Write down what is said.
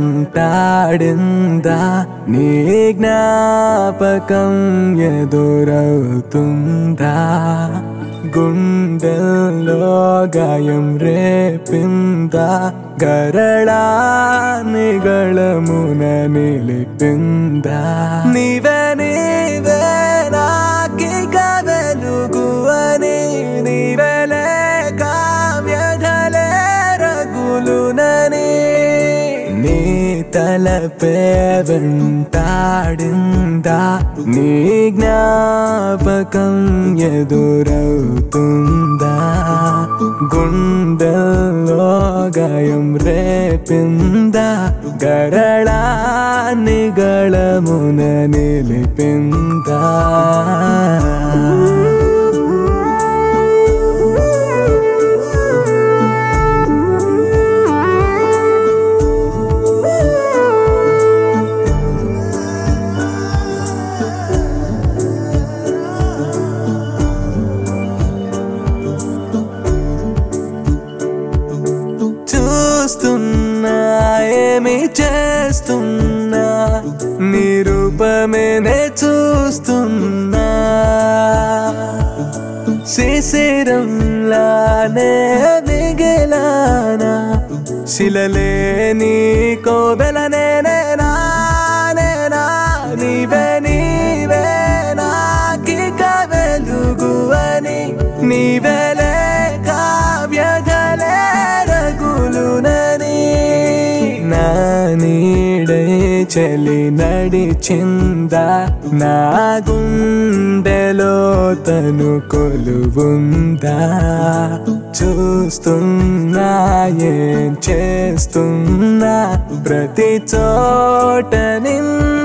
వెంటాడిందా నీ జ్ఞాపకం ఎదురవుతుందా గుండెల్లో గాయం రేపిందా గరళానిగళమున నిలిపిందా నీవే నీవే నాకిక వెలుగు అని నీవే లేక వ్యధలే రగులునని నీ తలపే వెంటాడిందా నీ జ్ఞాపకం ఎదురవుతుందా గుండెల్లో గాయం రేపిందా గరళానిగళమున నిలిపిందా చూస్తున్నా ఏమి చేస్తున్నా నీ రూపమేనే చూస్తున్నా శిశిరంలానే మిగిలానా శిలలే నీ కోవెలనే నేనా నీవే నీవే నాకిక వెలుగు అని నీవే లేక వ్యధలే రగులునని నా నీడై చలి నడిచిందా నా గుండెలో తను కొలువుందా చూస్తున్నా ఏం చేస్తున్నా ప్రతి చోట నిన్న